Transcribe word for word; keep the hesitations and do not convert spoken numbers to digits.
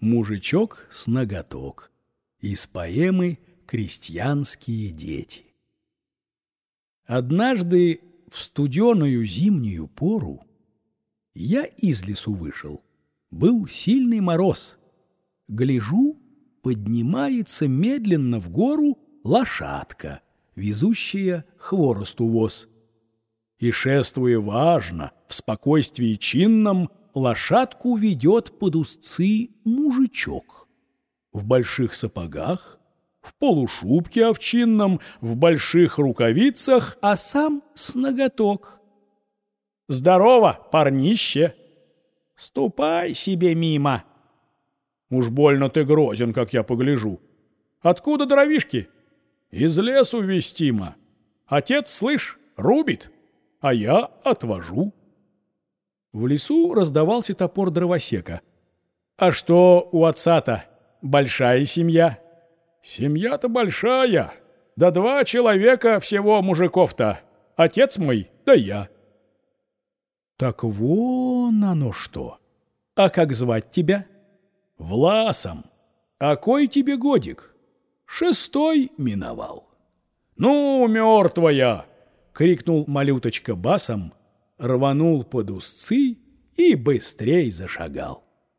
Мужичок с ноготок. Из поэмы «Крестьянские дети». Однажды в студеную зимнюю пору я из лесу вышел. Был сильный мороз. Гляжу, поднимается медленно в гору лошадка, везущая хворосту воз. И, шествуя важно, в спокойствии чинном, лошадку ведет под узцы мужичок. В больших сапогах, в полушубке овчинном, в больших рукавицах, а сам с ноготок. «Здорово, парнище! Ступай себе мимо!» «Уж больно ты грозен, как я погляжу. Откуда дровишки?» «Из лесу вестимо. Отец, слышь, рубит, а я отвожу». В лесу раздавался топор дровосека. «А что у отца-то? Большая семья?» «Семья-то большая. Да два человека всего мужиков-то. Отец мой, да я». «Так вон оно что! А как звать тебя?» «Власом. А кой тебе годик?» «Шестой миновал». «Ну, мертвая!» — крикнул малюточка басом, рванул под узцы и быстрей зашагал.